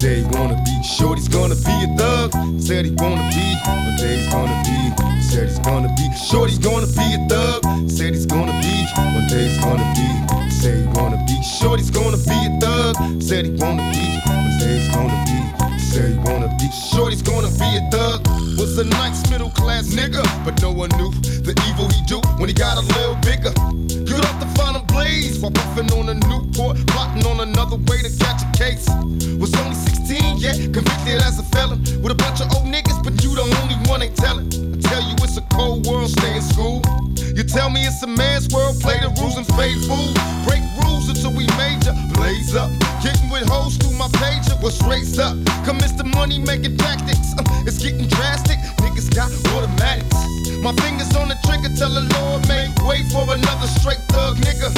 day he wanna be. Shorty's gonna be a thug. Said he wanna be. One day he's gonna be. Said he's gonna be. Shorty's gonna be a thug. Said he's gonna be. One day he's gonna be. Said he wanna be. Shorty's gonna be a thug. Said he wanna be. One day he's gonna be. Said he wanna be. Shorty's gonna be a thug. Was a nice middle class nigga, but no one knew the evil he do when he got a little bigger. Good off the final blaze while puffing on a Newport, plotting on another way to catch a case. Was only 16, yeah, convicted as a felon with a bunch of old niggas, but you the only one ain't telling. I tell you it's a cold world, stay in school. You tell me it's a man's world, play the rules and fade fool. Break rules until we major, blaze up. Getting with hoes through my pager was raised up. Commence the money making tactics, it's getting drastic. Niggas got automatics. My fingers on the trigger, tell the Lord make way for another straight thug nigga.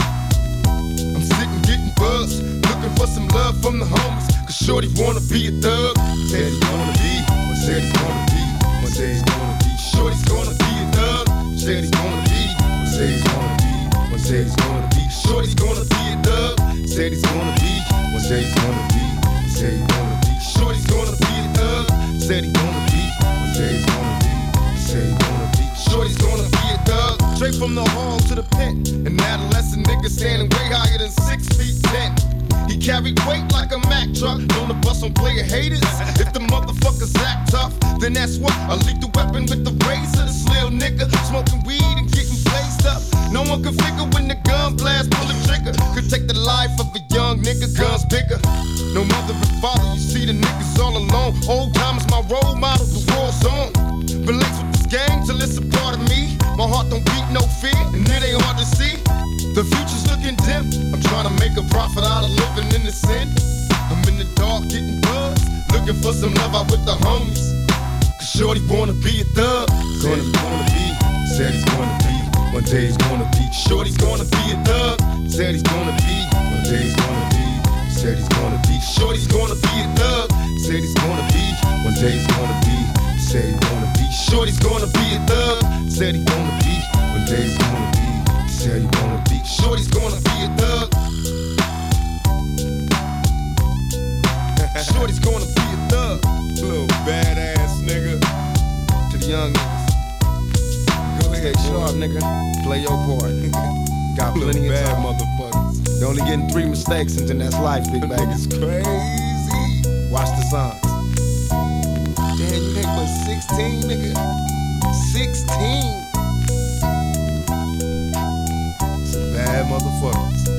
I'm sitting getting buzzed, looking for some love from the homies. Cause shorty wanna be a thug. Said he's gonna be, said he's gonna be, one day he's gonna be. Shorty's gonna be a thug. Said he's gonna be, said he's gonna be, one day he's gonna be. Shorty's gonna be a thug. Said he's gonna be, one day he's gonna be, said he's gonna be. Shorty's gonna be a thug. Said he's gonna be, one day he's gonna be, said he's gonna be. Shorty's gonna be a thug. Straight from the hall to the pen. An adolescent nigga standing way higher than 6 feet 10. He carried weight like a Mack truck. Known to bust on player haters. If the motherfuckers act tough, then that's what. I leak the weapon with the razor. This little nigga smoking weed and getting blazed up. No one can figure when the gun blast, pull the trigger. Could take the life of a young nigga, guns bigger. No mother and father, you see the niggas all alone. Old time is my role model, the war's on. Relates with this game till it's a part of me. My heart don't beat no fear, and it ain't hard to see. The future's looking dim. I'm trying to make a profit out of living in the sin. I'm in the dark getting buzzed, looking for some love out with the homies. Cause shorty wanna be a thug. Gonna be, said he's gonna be. One day he's gonna be. Shorty's gonna be a thug. Said he's gonna be. One day he's gonna be. Said he's gonna be. Shorty's gonna be a thug. Said he's gonna be. One day he's gonna be. Said he's gonna be. Shorty's gonna be a thug. Said he gonna be. One day he's gonna be. Said he gonna be. Shorty's gonna be a thug. Shorty's gonna be a thug. Little badass nigga. To the young niggas. Go ahead, sharp nigga. Play your part. Got plenty of bad motherfuckers. You're only getting 3 mistakes and then that's life, big bag. It's crazy. Watch the signs. Damn, you ain't but 16, nigga. 16. Some bad motherfuckers.